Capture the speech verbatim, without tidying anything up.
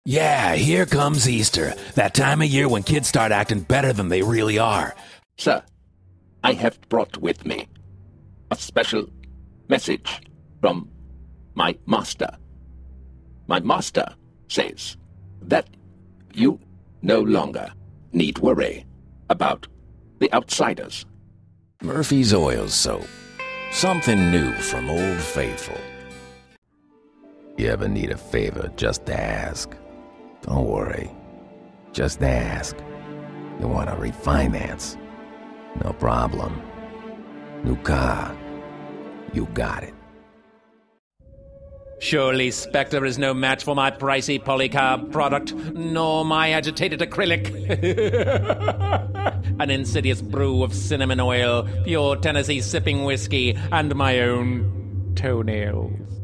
Yeah, here comes Easter. That time of year when kids start acting better than they really are. Sir, I have brought with me a special message from my master. My master says that you no longer need worry about the outsiders. Murphy's Oil Soap. Something new from Old Faithful. You ever need a favor, just ask. Don't worry. Just ask. You want to refinance? No problem. New car. You got it. Surely Spectre is no match for my pricey polycarb product, nor my agitated acrylic. An insidious brew of cinnamon oil, pure Tennessee sipping whiskey, and my own toenails.